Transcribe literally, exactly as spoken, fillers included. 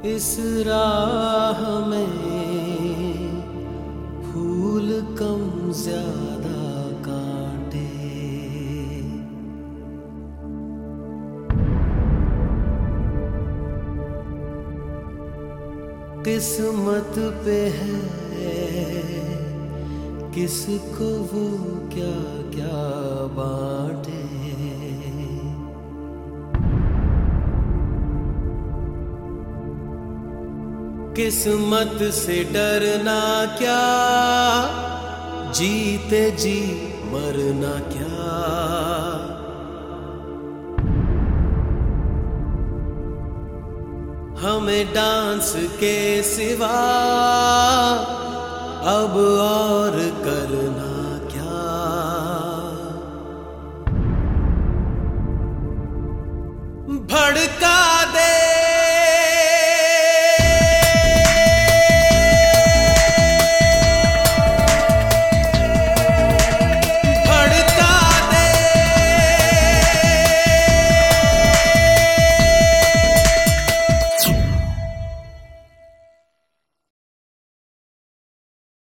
इस राह में फूल कम ज्यादा कांटे, किस्मत पे है किसको वो क्या क्या बांटे। किस्मत से डरना क्या, जीते जी मरना क्या। हमें डांस के सिवा अब और करना क्या। भड़का दे